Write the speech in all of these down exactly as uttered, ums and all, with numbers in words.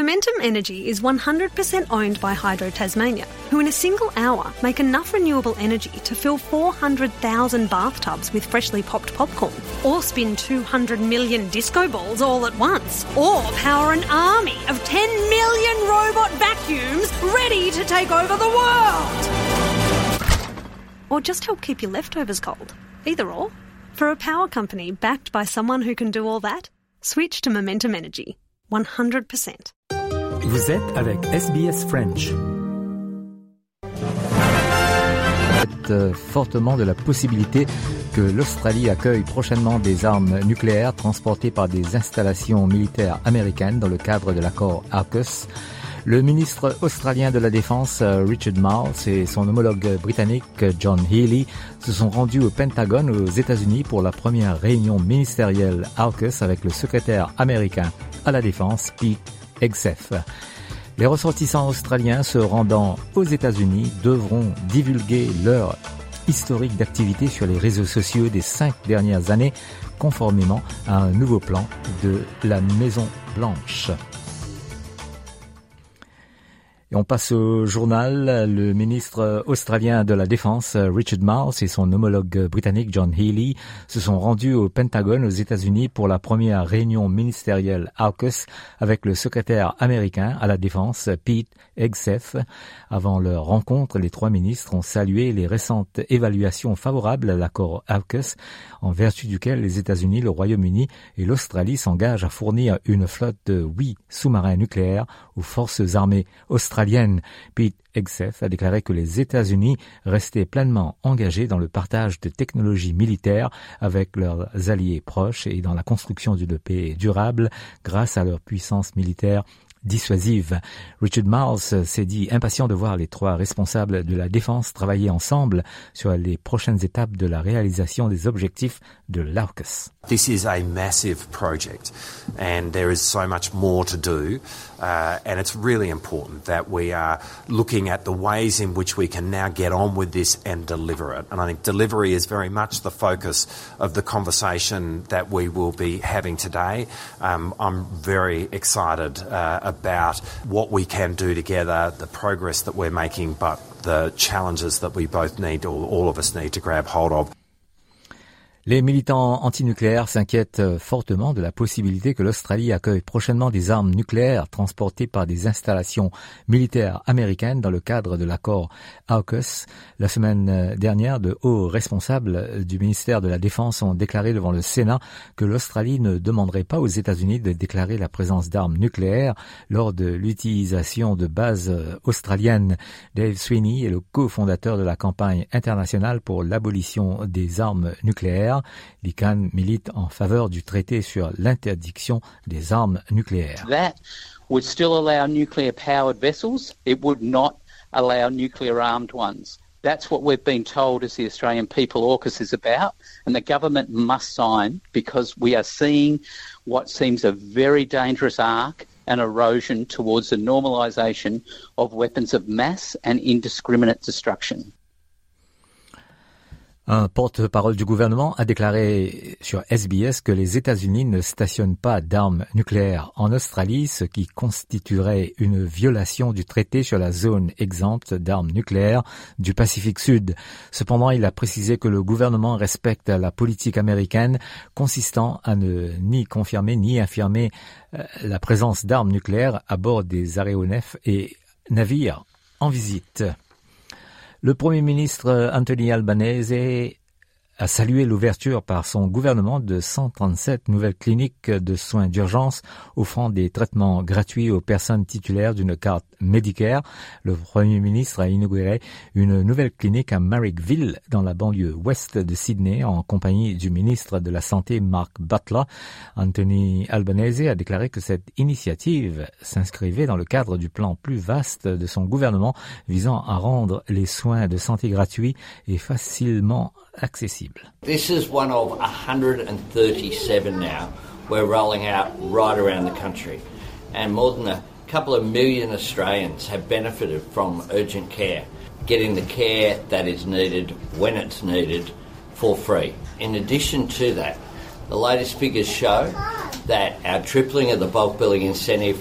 Momentum Energy is one hundred percent owned by Hydro Tasmania, who in a single hour make enough renewable energy to fill four hundred thousand bathtubs with freshly popped popcorn, or spin two hundred million disco balls all at once, or power an army of ten million robot vacuums ready to take over the world. Or just help keep your leftovers cold. Either or. For a power company backed by someone who can do all that, switch to Momentum Energy. one hundred percent. Vous êtes avec S B S French. Euh, fortement de la possibilité que l'Australie accueille prochainement des armes nucléaires transportées par des installations militaires américaines dans le cadre de l'accord AUKUS. Le ministre australien de la Défense, Richard Marles, et son homologue britannique, John Healey, se sont rendus au Pentagone aux États-Unis pour la première réunion ministérielle AUKUS avec le secrétaire américain à la Défense, Pete Hegseth. Les ressortissants australiens se rendant aux États-Unis devront divulguer leur historique d'activité sur les réseaux sociaux des cinq dernières années, conformément à un nouveau plan de la Maison-Blanche. Et on passe au journal. Le ministre australien de la Défense, Richard Marles, et son homologue britannique, John Healey, se sont rendus au Pentagone aux États-Unis pour la première réunion ministérielle AUKUS avec le secrétaire américain à la Défense, Pete Hegseth. Avant leur rencontre, les trois ministres ont salué les récentes évaluations favorables à l'accord AUKUS, en vertu duquel les États-Unis, le Royaume-Uni et l'Australie s'engagent à fournir une flotte de huit sous-marins nucléaires aux forces armées australiennes. Pete Hegseth a déclaré que les États-Unis restaient pleinement engagés dans le partage de technologies militaires avec leurs alliés proches et dans la construction d'une paix durable grâce à leur puissance militaire dissuasive. Richard Marles s'est dit impatient de voir les trois responsables de la défense travailler ensemble sur les prochaines étapes de la réalisation des objectifs de l'AUKUS. This is a massive project and there is so much more to do uh, and it's really important that we are looking at the ways in which we can now get on with this and deliver it. And I think delivery is very much the focus of the conversation that we will be having today. Um, I'm very excited uh, about what we can do together, the progress that we're making, but the challenges that we both need, or all of us need to grab hold of. Les militants antinucléaires s'inquiètent fortement de la possibilité que l'Australie accueille prochainement des armes nucléaires transportées par des installations militaires américaines dans le cadre de l'accord AUKUS. La semaine dernière, de hauts responsables du ministère de la Défense ont déclaré devant le Sénat que l'Australie ne demanderait pas aux États-Unis de déclarer la présence d'armes nucléaires lors de l'utilisation de bases australiennes. Dave Sweeney est le cofondateur de la campagne internationale pour l'abolition des armes nucléaires. L'I C A N milite en faveur du traité sur l'interdiction des armes nucléaires. That would still allow nuclear-powered vessels. It would not allow nuclear-armed ones. That's what we've been told as the Australian people AUKUS is about, and the government must sign because we are seeing what seems a very dangerous arc and erosion towards the normalisation of weapons of mass and indiscriminate destruction. Un porte-parole du gouvernement a déclaré sur S B S que les États-Unis ne stationnent pas d'armes nucléaires en Australie, ce qui constituerait une violation du traité sur la zone exempte d'armes nucléaires du Pacifique Sud. Cependant, il a précisé que le gouvernement respecte la politique américaine consistant à ne ni confirmer ni infirmer la présence d'armes nucléaires à bord des aéronefs et navires en visite. Le Premier ministre Anthony Albanese a salué l'ouverture par son gouvernement de cent trente-sept nouvelles cliniques de soins d'urgence offrant des traitements gratuits aux personnes titulaires d'une carte Medicare. Le Premier ministre a inauguré une nouvelle clinique à Marrickville, dans la banlieue ouest de Sydney, en compagnie du ministre de la Santé Mark Butler. Anthony Albanese a déclaré que cette initiative s'inscrivait dans le cadre du plan plus vaste de son gouvernement visant à rendre les soins de santé gratuits et facilement accessibles. This is one of one hundred thirty-seven now we're rolling out right around the country, and more than a couple of million Australians have benefited from urgent care, getting the care that is needed when it's needed for free. In addition to that, the latest figures show that our tripling of the bulk billing incentive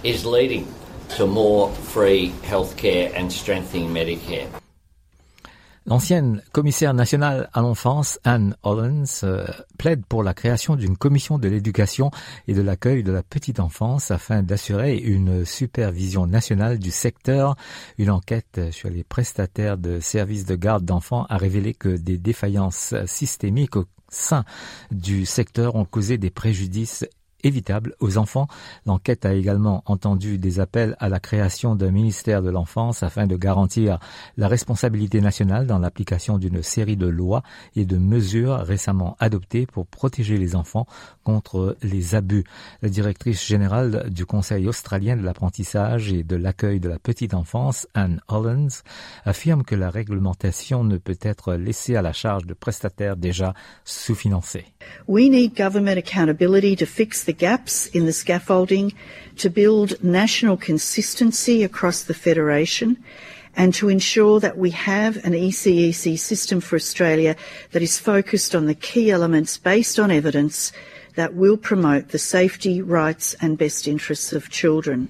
is leading to more free healthcare and strengthening Medicare. L'ancienne commissaire nationale à l'enfance, Anne Hollands, euh, plaide pour la création d'une commission de l'éducation et de l'accueil de la petite enfance afin d'assurer une supervision nationale du secteur. Une enquête sur les prestataires de services de garde d'enfants a révélé que des défaillances systémiques au sein du secteur ont causé des préjudices évitable aux enfants. L'enquête a également entendu des appels à la création d'un ministère de l'enfance afin de garantir la responsabilité nationale dans l'application d'une série de lois et de mesures récemment adoptées pour protéger les enfants contre les abus. La directrice générale du Conseil australien de l'apprentissage et de l'accueil de la petite enfance, Anne Hollands, affirme que la réglementation ne peut être laissée à la charge de prestataires déjà sous-financés. We need government accountability to fix the gaps in the scaffolding, to build national consistency across the Federation, and to ensure that we have an E C E C system for Australia that is focused on the key elements based on evidence that will promote the safety, rights and best interests of children.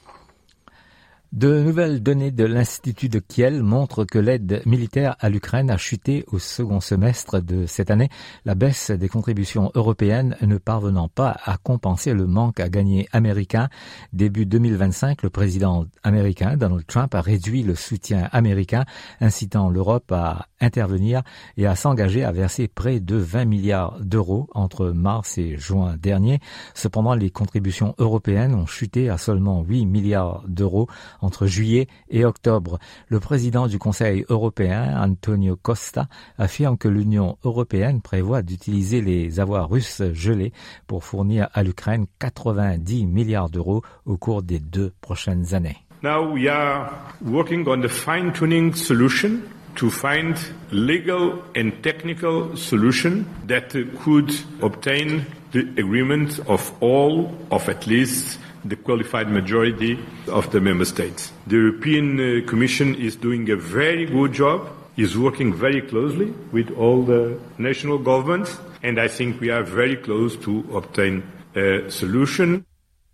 De nouvelles données de l'Institut de Kiel montrent que l'aide militaire à l'Ukraine a chuté au second semestre de cette année, la baisse des contributions européennes ne parvenant pas à compenser le manque à gagner américain. Début deux mille vingt-cinq, le président américain Donald Trump a réduit le soutien américain, incitant l'Europe à intervenir et à s'engager à verser près de vingt milliards d'euros entre mars et juin dernier. Cependant, les contributions européennes ont chuté à seulement huit milliards d'euros entre juillet et octobre. Le président du Conseil européen, Antonio Costa, affirme que l'Union européenne prévoit d'utiliser les avoirs russes gelés pour fournir à l'Ukraine quatre-vingt-dix milliards d'euros au cours des deux prochaines années. Now we are working on the fine-tuning solution to find legal and technical solution that could obtain the agreement of all of at least the qualified majority of the member states. The European uh, Commission is doing a very good job, is working very closely with all the national governments, and I think we are very close to obtain a solution.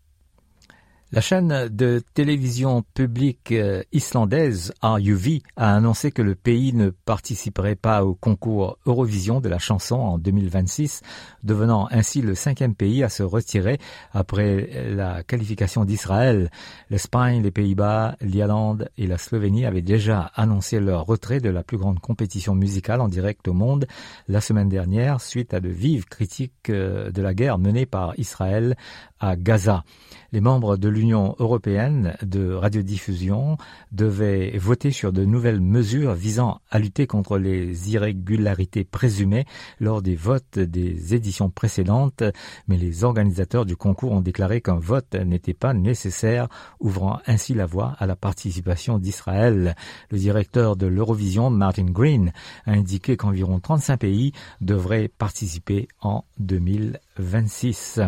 La chaîne de télévision publique euh, islandaise R U V a annoncé que le pays ne participerait pas au concours Eurovision de la chanson en deux mille vingt-six, devenant ainsi le cinquième pays à se retirer après la qualification d'Israël. L'Espagne, les Pays-Bas, l'Irlande et la Slovénie avaient déjà annoncé leur retrait de la plus grande compétition musicale en direct au monde la semaine dernière, suite à de vives critiques euh, de la guerre menée par Israël à Gaza. Les membres de l'Union européenne de radiodiffusion devaient voter sur de nouvelles mesures visant à lutter contre les irrégularités présumées lors des votes des éditions précédentes, mais les organisateurs du concours ont déclaré qu'un vote n'était pas nécessaire, ouvrant ainsi la voie à la participation d'Israël. Le directeur de l'Eurovision, Martin Green, a indiqué qu'environ trente-cinq pays devraient participer en deux mille vingt-six.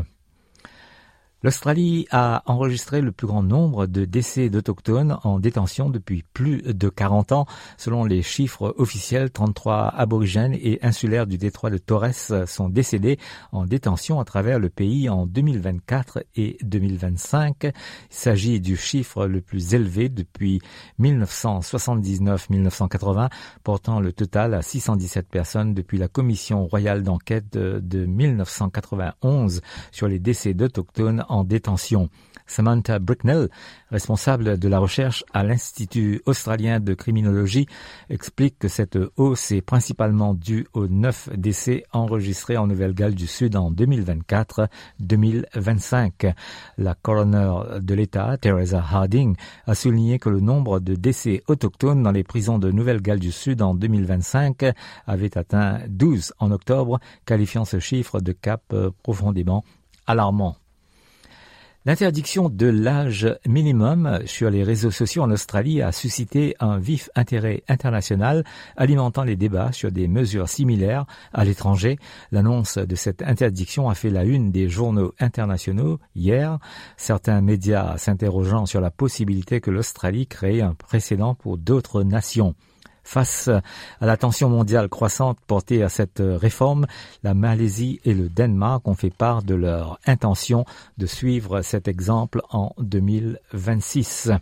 L'Australie a enregistré le plus grand nombre de décès d'autochtones en détention depuis plus de quarante ans. Selon les chiffres officiels, trente-trois aborigènes et insulaires du détroit de Torres sont décédés en détention à travers le pays en deux mille vingt-quatre et deux mille vingt-cinq. Il s'agit du chiffre le plus élevé depuis mille neuf cent soixante-dix-neuf à mille neuf cent quatre-vingts, portant le total à six cent dix-sept personnes depuis la commission royale d'enquête de, de mille neuf cent quatre-vingt-onze sur les décès d'autochtones en détention. Samantha Bricknell, responsable de la recherche à l'Institut australien de criminologie, explique que cette hausse est principalement due aux neuf décès enregistrés en Nouvelle-Galles du Sud en deux mille vingt-quatre à deux mille vingt-cinq. La coroner de l'État, Teresa Harding, a souligné que le nombre de décès autochtones dans les prisons de Nouvelle-Galles du Sud en deux mille vingt-cinq avait atteint douze en octobre, qualifiant ce chiffre de cap profondément alarmant. L'interdiction de l'âge minimum sur les réseaux sociaux en Australie a suscité un vif intérêt international, alimentant les débats sur des mesures similaires à l'étranger. L'annonce de cette interdiction a fait la une des journaux internationaux hier, certains médias s'interrogeant sur la possibilité que l'Australie crée un précédent pour d'autres nations. Face à la tension mondiale croissante portée à cette réforme, la Malaisie et le Danemark ont fait part de leur intention de suivre cet exemple en deux mille vingt-six.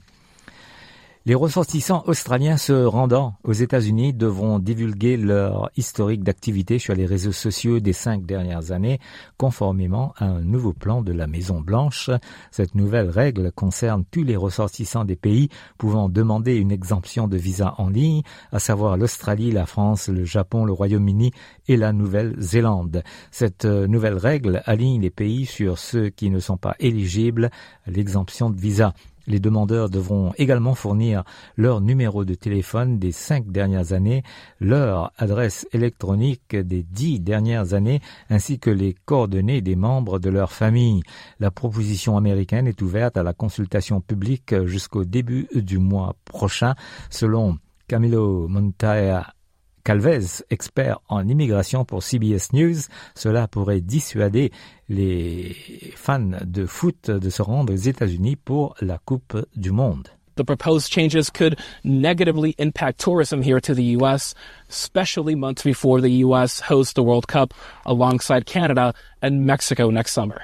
Les ressortissants australiens se rendant aux États-Unis devront divulguer leur historique d'activité sur les réseaux sociaux des cinq dernières années, conformément à un nouveau plan de la Maison-Blanche. Cette nouvelle règle concerne tous les ressortissants des pays pouvant demander une exemption de visa en ligne, à savoir l'Australie, la France, le Japon, le Royaume-Uni et la Nouvelle-Zélande. Cette nouvelle règle aligne les pays sur ceux qui ne sont pas éligibles à l'exemption de visa. Les demandeurs devront également fournir leur numéro de téléphone des cinq dernières années, leur adresse électronique des dix dernières années, ainsi que les coordonnées des membres de leur famille. La proposition américaine est ouverte à la consultation publique jusqu'au début du mois prochain, selon Camilo Montoya Calvez, expert en immigration pour C B S News. Cela pourrait dissuader les fans de foot de se rendre aux États-Unis pour la Coupe du Monde. The proposed changes could negatively impact tourism here to the U S, especially months before the U S hosts the World Cup alongside Canada and Mexico next summer.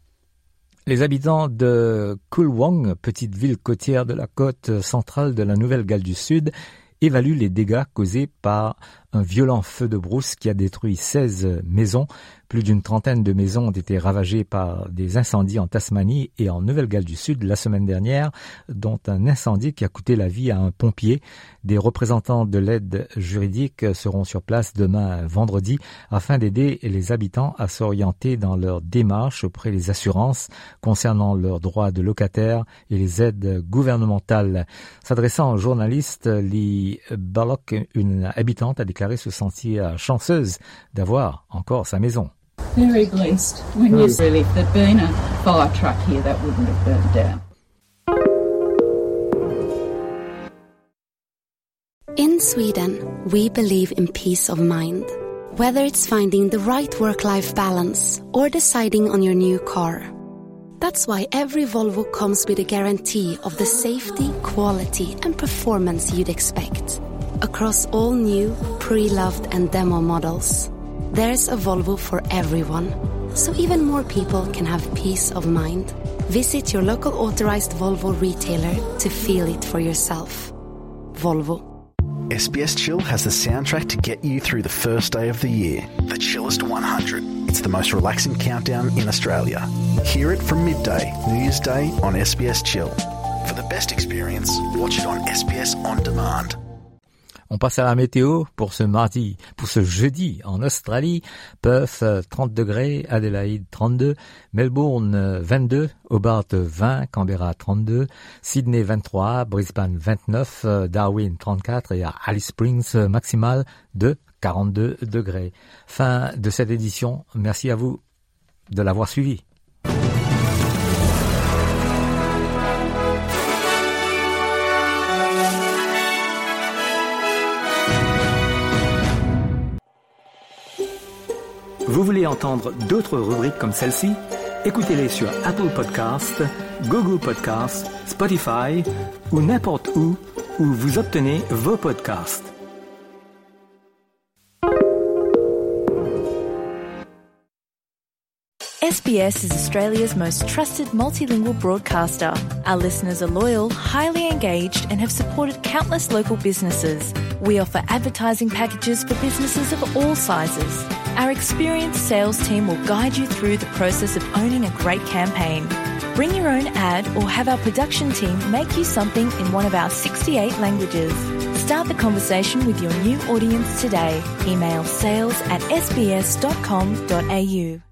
Les habitants de Coolwong, petite ville côtière de la côte centrale de la Nouvelle-Galles du Sud, évalue les dégâts causés par un violent feu de brousse qui a détruit seize maisons. Plus d'une trentaine de maisons ont été ravagées par des incendies en Tasmanie et en Nouvelle-Galles du Sud la semaine dernière, dont un incendie qui a coûté la vie à un pompier. Des représentants de l'aide juridique seront sur place demain vendredi afin d'aider les habitants à s'orienter dans leurs démarches auprès des assurances concernant leurs droits de locataires et les aides gouvernementales. S'adressant aux journalistes, Lee Ballock, une habitante, a déclaré se sentir chanceuse d'avoir encore sa maison. Very blessed. When you really, if there'd been a fire truck here, that wouldn't have burnt down. In Sweden, we believe in peace of mind. Whether it's finding the right work-life balance or deciding on your new car. That's why every Volvo comes with a guarantee of the safety, quality and performance you'd expect. Across all new, pre-loved and demo models. There's a Volvo for everyone, so even more people can have peace of mind. Visit your local authorized Volvo retailer to feel it for yourself. Volvo. S B S Chill has the soundtrack to get you through the first day of the year. The Chillest one hundred. It's the most relaxing countdown in Australia. Hear it from midday, New Year's Day on S B S Chill. For the best experience, watch it on S B S On Demand. On passe à la météo pour ce mardi, pour ce jeudi en Australie. Perth trente degrés, Adélaïde trente-deux, Melbourne vingt-deux, Hobart vingt, Canberra trente-deux, Sydney vingt-trois, Brisbane vingt-neuf, Darwin trente-quatre et à Alice Springs maximale de quarante-deux degrés. Fin de cette édition. Merci à vous de l'avoir suivi. Vous voulez entendre d'autres rubriques comme celle-ci? Écoutez-les sur Apple Podcasts, Google Podcasts, Spotify ou n'importe où où vous obtenez vos podcasts. S B S is Australia's most trusted multilingual broadcaster. Our listeners are loyal, highly engaged, and have supported countless local businesses. We offer advertising packages for businesses of all sizes. Our experienced sales team will guide you through the process of owning a great campaign. Bring your own ad or have our production team make you something in one of our sixty-eight languages. Start the conversation with your new audience today. Email sales at s b s dot com dot a u.